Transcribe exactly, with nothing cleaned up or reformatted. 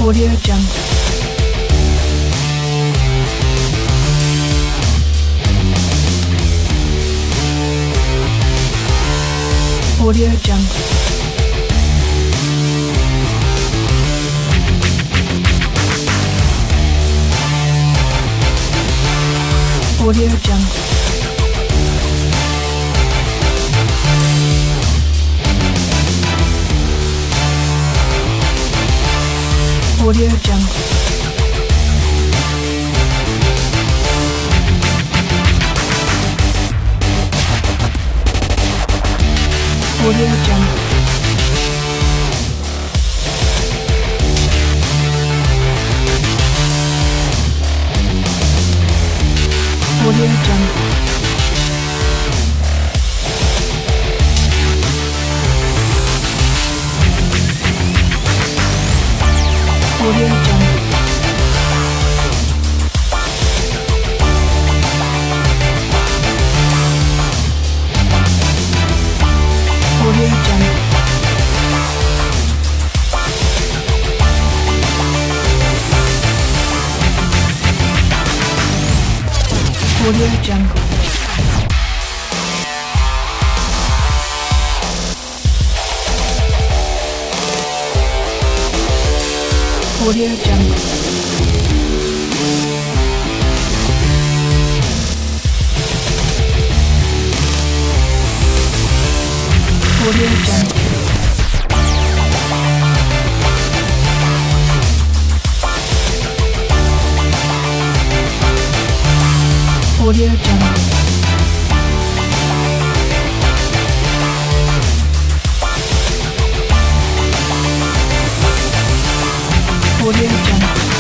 Audio Jungle. Audio Jungle. Audio Jungle. Audio Jungle. Audio Jungle. Audio Jungle. Audio Jungle. Audio Jungle. Audio Jungle. Audio Jungle. Audio Jungle. Audio Jungle. Audio Jungle.